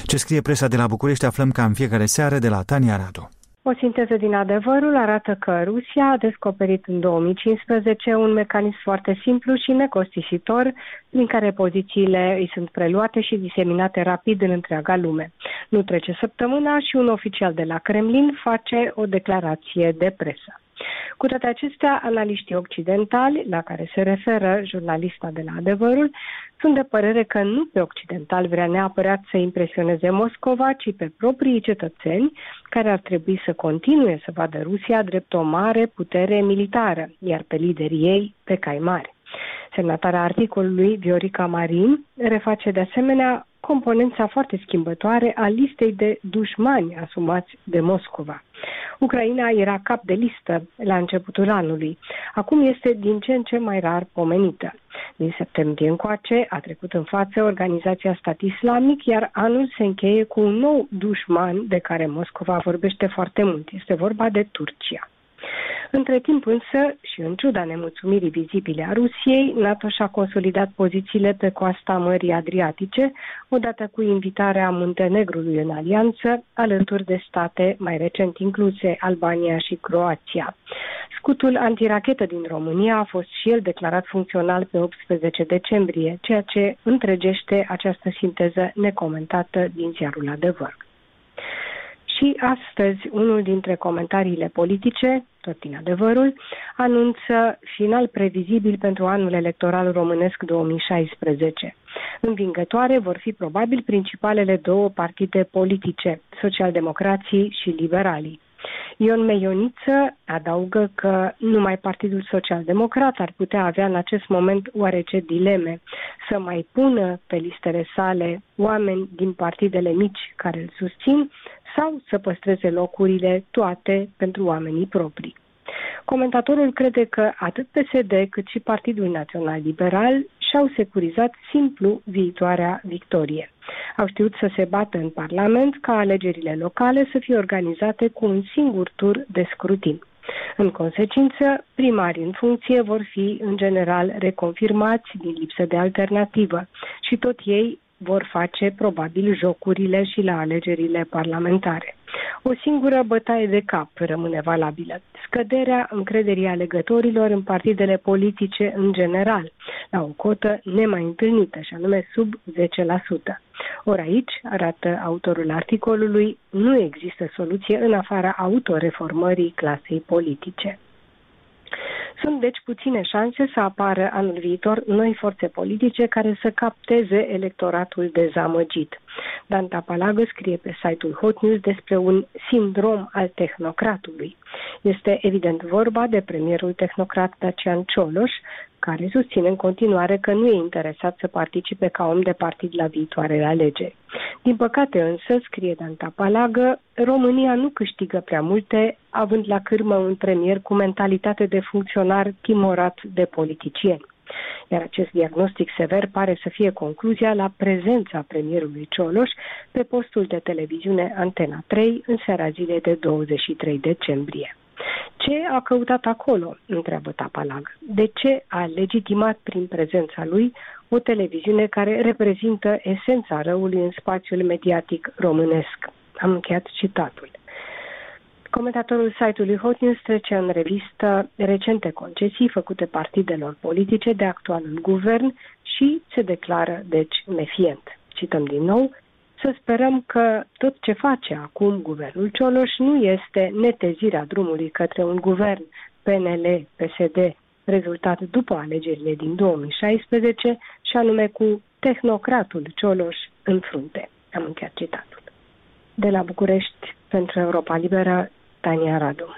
Ce scrie presa de la București aflăm ca în fiecare seară de la Tania Radu. O sinteză din Adevărul arată că Rusia a descoperit în 2015 un mecanism foarte simplu și necostisitor prin care pozițiile îi sunt preluate și diseminate rapid în întreaga lume. Nu trece săptămâna și un oficial de la Kremlin face o declarație de presă. Cu toate acestea, analiștii occidentali, la care se referă jurnalista de la Adevărul, sunt de părere că nu pe occidental vrea neapărat să impresioneze Moscova, ci pe proprii cetățeni, care ar trebui să continue să vadă Rusia drept o mare putere militară, iar pe liderii ei pe cai mari. Semnatarea articolului, Viorica Marin, reface de asemenea componența foarte schimbătoare a listei de dușmani asumați de Moscova. Ucraina era cap de listă la începutul anului. Acum este din ce în ce mai rar pomenită. Din septembrie încoace a trecut în față Organizația Stat Islamic, iar anul se încheie cu un nou dușman de care Moscova vorbește foarte mult. Este vorba de Turcia. Între timp însă, și în ciuda nemulțumirii vizibile a Rusiei, NATO și-a consolidat pozițiile pe coasta Mării Adriatice, odată cu invitarea Muntenegrului în alianță, alături de state mai recent incluse, Albania și Croația. Scutul antirachetă din România a fost și el declarat funcțional pe 18 decembrie, ceea ce întregește această sinteză necomentată din ziarul Adevăr. Și astăzi, unul dintre comentariile politice, tot din Adevărul, anunță final previzibil pentru anul electoral românesc 2016. Învingătoare vor fi probabil principalele două partide politice, socialdemocrații și liberalii. Ion Meioniță adaugă că numai Partidul Social-Democrat ar putea avea în acest moment oarece dileme să mai pună pe listele sale oameni din partidele mici care îl susțin sau să păstreze locurile toate pentru oamenii proprii. Comentatorul crede că atât PSD cât și Partidul Național Liberal și-au securizat simplu viitoarea victorie. Au știut să se bată în Parlament ca alegerile locale să fie organizate cu un singur tur de scrutin. În consecință, primarii în funcție vor fi în general reconfirmați din lipsă de alternativă și tot ei vor face probabil jocurile și la alegerile parlamentare. O singură bătaie de cap rămâne valabilă: scăderea încrederii alegătorilor în partidele politice în general, la o cotă nemai întâlnită, și anume sub 10%. Ori aici, arată autorul articolului, nu există soluție în afara autoreformării clasei politice. Sunt deci puține șanse să apară anul viitor noi forțe politice care să capteze electoratul dezamăgit. Dan Tapalagă scrie pe site-ul Hot News despre un sindrom al tehnocratului. Este evident vorba de premierul tehnocrat Dacian Cioloș, care susține în continuare că nu e interesat să participe ca om de partid la viitoarele alegeri. Din păcate însă, scrie Dan Tapalagă, România nu câștigă prea multe, având la cârmă un premier cu mentalitate de funcționar timorat de politicieni. Iar acest diagnostic sever pare să fie concluzia la prezența premierului Cioloș pe postul de televiziune Antena 3 în seara zilei de 23 decembrie. Ce a căutat acolo? Întreabă Tapalag. De ce a legitimat prin prezența lui o televiziune care reprezintă esența răului în spațiul mediatic românesc? Am încheiat citatul. Comentatorul site-ului Hot News trece în revistă recente concesii făcute partidelor politice de actualul guvern și se declară, deci, mefient. Cităm din nou: să sperăm că tot ce face acum guvernul Cioloș nu este netezirea drumului către un guvern PNL-PSD, rezultat după alegerile din 2016, și anume cu tehnocratul Cioloș în frunte. Am încheiat citatul. De la București, pentru Europa Liberă, Tania Radu.